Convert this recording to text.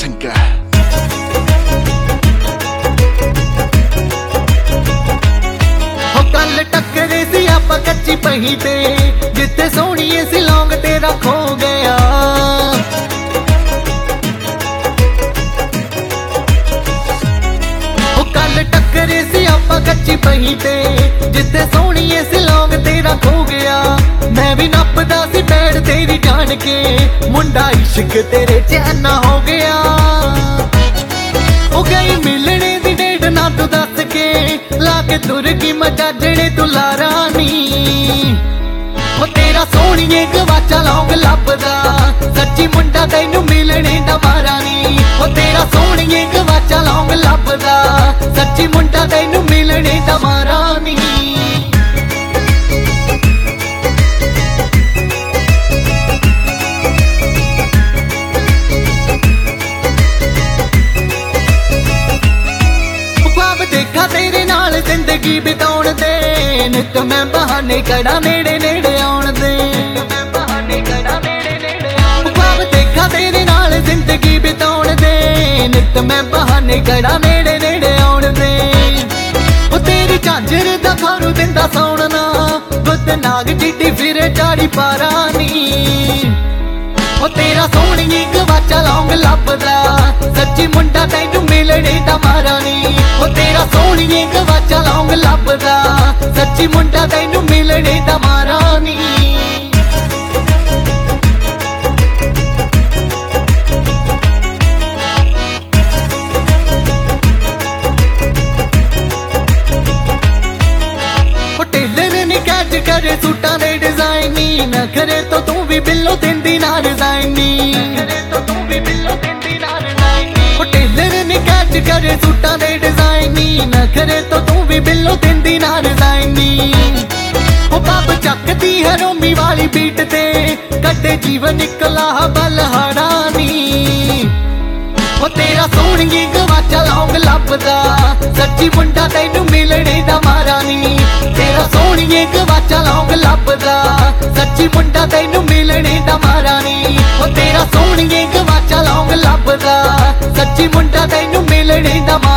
Tinker. कल टक्करे सी आपां कच्ची पही ते जिथे सोहणीए सी लौंग तेरा खो गया। कल टक्करे सी आपां कच्ची पही ते जिथे सोहणीए सी लौंग तेरा खो गया। मैं भी नपदा सी पैड़ तेरी जान के मुंडा इश्क तेरे चैना हो गया। ओ गई मिलने दी डेट ना तू दस के लाके तुर की मजाजने तू लारानी। ओ तेरा सोहणीए गवाचा लौंग लभदा सच्ची मुंडा तैनू मिलने दा मारा नी। ओ तेरा सोहणीए गवाचा लौंग लभदा सच्ची मुंडा तैनू मिलने दा मारा नी। देखा तेरे नाल जिंदगी बिताउण दे नित मैं बहाने कड़ा नेड़े नेड़े आउण दे। ख्वाब देखा तेरे नाल जिंदगी बिताउण दे नित मैं बहाने कड़ा नेड़े नेड़े आउण दे। ओ तेरी झांजर दा खारू दिंदा सौणना गुत नाग चिट्टी फिरे चाड़ी पारानी। ओ तेरा सोहणीए गवाचा लौंग लभदा सच्ची मुंडा तैनू मिलने दा मारा नी। ओ तेरा सोहणीए गवाचा लौंग लभदा सच्ची मुंडा तैनू मिलने दा मारा नी। टेलर ने कैच करे सूटां दे डिजाइनी नखरे तो तू भी बिल्लो दिंदी ना डिजाइनी। टेलर ने कैच करे सूटां दे डिजाइनी नखरे तो तू भी बिल्लो दिंदी ना डिजाइनी। ओ पब चकदी है रोमी वाली बीट ते कटे जीवन निकला बलहाड़ा नी। ओ तेरा सोहणीए गवाचा लौंग लभदा सच्ची मुंडा तैनू मिलने दा मारा नी। तेरा सोहणीए गवाचा लौंग लभदा सच्ची मुंडा तैनू मिलने दा मारा नी। ओ तेरा सोहणीए गवाचा लौंग लभदा सच्ची मुंडा तैनू मिलने दा